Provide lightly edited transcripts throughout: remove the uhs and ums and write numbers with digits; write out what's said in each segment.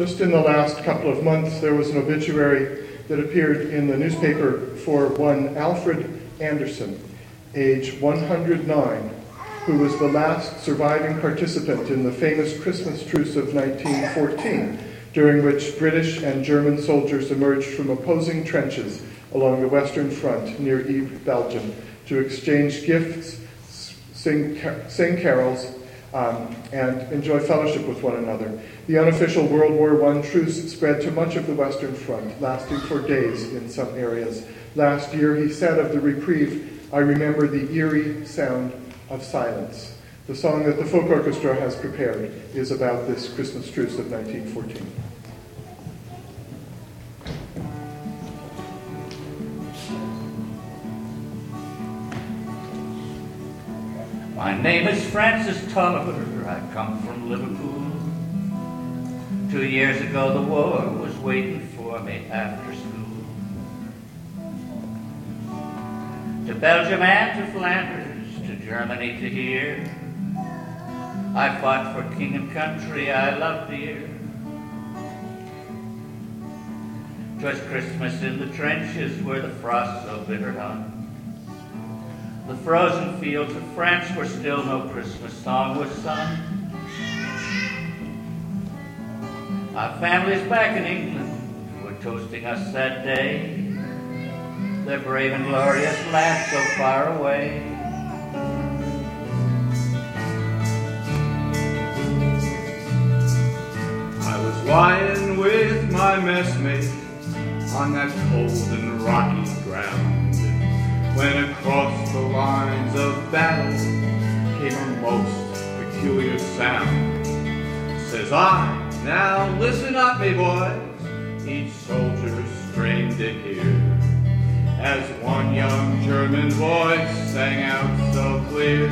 Just in the last couple of months, there was an obituary that appeared in the newspaper for one Alfred Anderson, age 109, who was the last surviving participant in the famous Christmas truce of 1914, during which British and German soldiers emerged from opposing trenches along the Western Front near Ypres, Belgium, to exchange gifts, sing carols, and enjoy fellowship with one another. The unofficial World War I truce spread to much of the Western Front, lasting for days in some areas. Last year, he said of the reprieve, "I remember the eerie sound of silence." The song that the folk orchestra has prepared is about this Christmas truce of 1914. My name is Francis Tolliver. I come from Liverpool. 2 years ago the war was waiting for me after school. To Belgium and to Flanders, to Germany to here, I fought for king and country I loved dear. 'Twas Christmas in the trenches where the frost so bitter hung. The frozen fields of France where still no Christmas song was sung. Our families back in England were toasting us that day, their brave and glorious land so far away. I was lying with my messmate on that cold and rocky ground, when across the lines of battle came a most peculiar sound. Says I, now listen up, me boys, each soldier strained to hear, as one young German voice sang out so clear.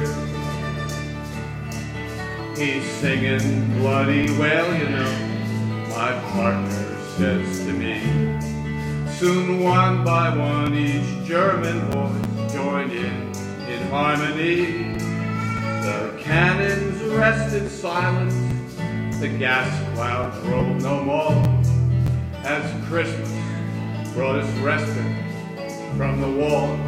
He's singing bloody well, you know, my partner says to me. Soon one by one each German voice joined in harmony. The cannons rested silent, the gas clouds rolled no more, as Christmas brought us respite from the war.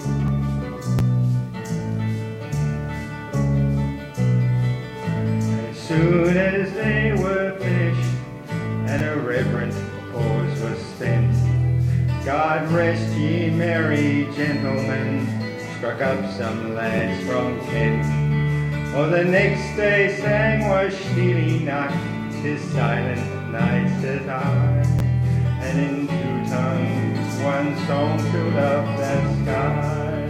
As soon as they were finished and a reverent pause was spent, God rest ye merry gentlemen, struck up some lads from Kent. Oh, the next day sang was Steely Nacht, 'tis silent night, says I, and in two tongues one song filled up that sky.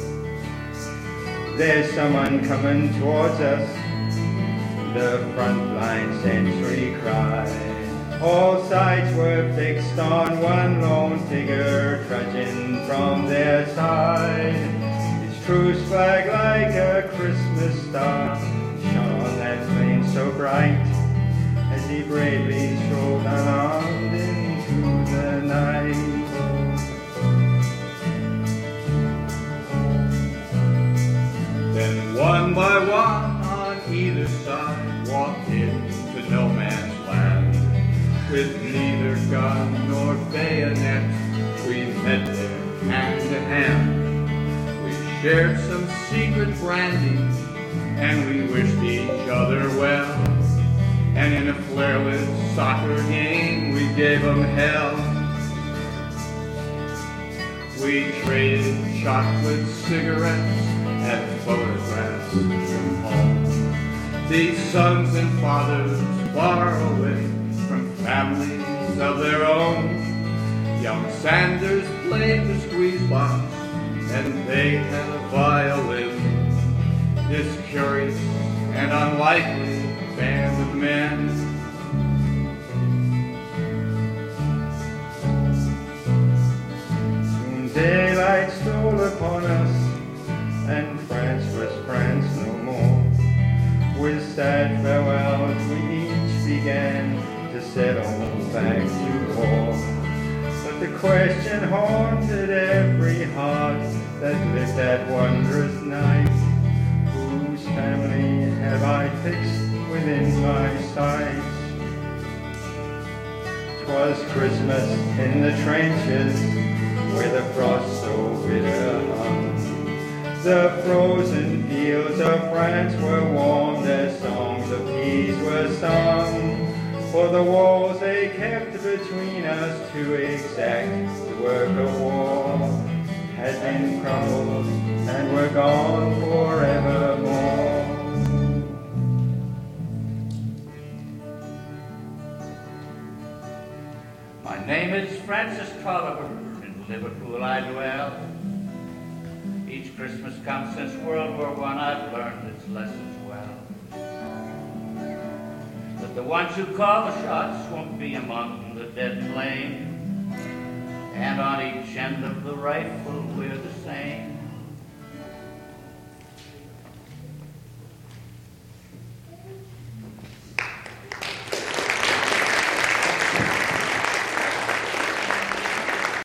There's someone coming towards us, the frontline sentry cried. All sights were fixed on one lone figure trudging from their side. His truce flag like a Christmas star shone on that plain so bright, as he bravely strolled unarmed into the night. Then one by one on either side walked into no man's land. With neither gun nor bayonet, we met there hand to hand. We shared some secret brandy, and we wished each other well. And in a flareless soccer game, we gave them hell. We traded chocolate cigarettes and photographs from home. These sons and fathers far away from families of their own. Young Sanders played the squeeze box, and they had a violin. This curious and unlikely band of men. Soon daylight stole upon us, and France was France no more. With sad farewells we each began to settle back to war. But the question haunted every heart that lived that wondrous night: whose family have I fixed within my sights? 'twas Christmas in the trenches where the frost so bitter hung. The frozen fields of France were warm, their songs of peace were sung. For the walls they kept between us to exact the work of war had been crumbled and were gone forevermore. My name is Francis Tolliver, in Liverpool I dwell. Each Christmas comes since World War I, I've learned its lessons well. That the ones who call the shots won't be among the dead and lame, and on each end of the rifle we're the same.